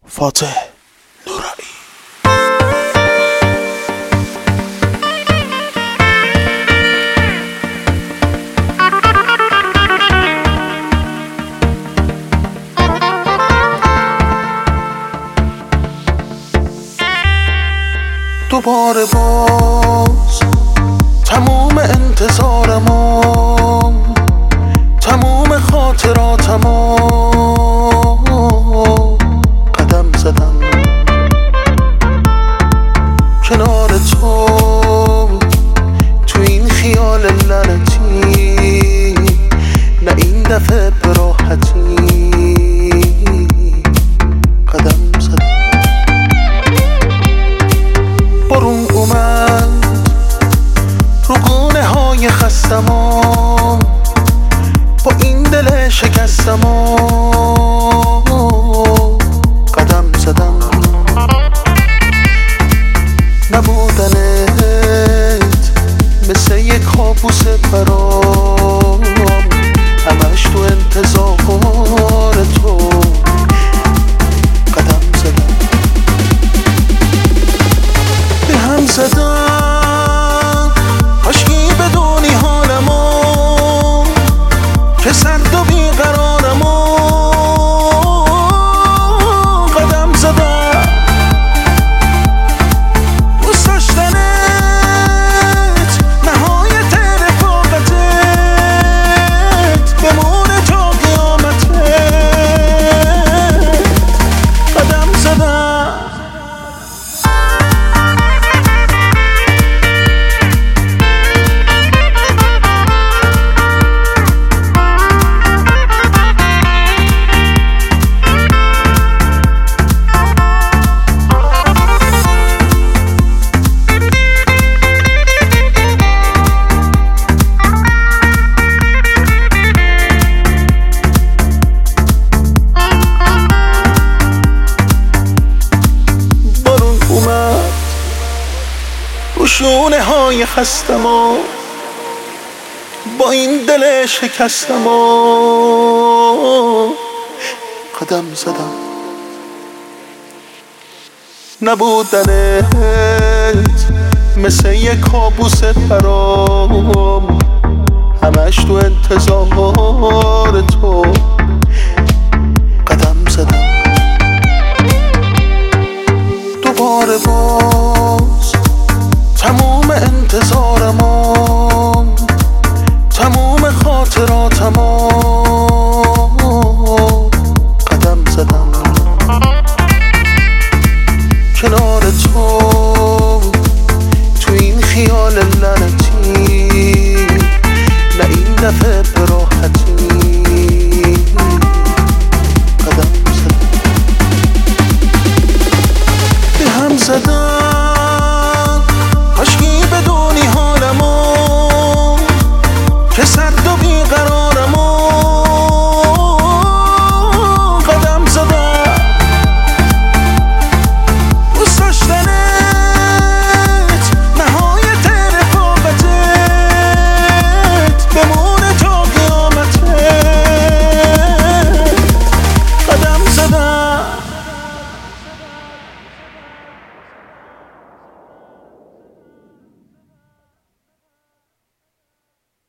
فاتح نورایی. دوباره باز تموم انتظارمو، تموم خاطراتمو قدم زدم کنار تو این خیال لعنتی، نه این دفعه به راحتی قدم زدم. بارون اومد رو گونه های خستمو، با این دل شکستمو قدم زدم. نبودنت مثل یک کابوس برام، همش تو انتظار تو قدم زدم. به هم زدم کاشکی بدونی حالمو، که سرد و بیقرارمو قدم زدم. دوست داشتنت نهایت رفاقتت، بمونه تا قیامتت قدم زدم. شونه های خستمو، با این دل شکستمو قدم زدم. نبودنت مثل یک کابوس برام، همش تو انتظار تو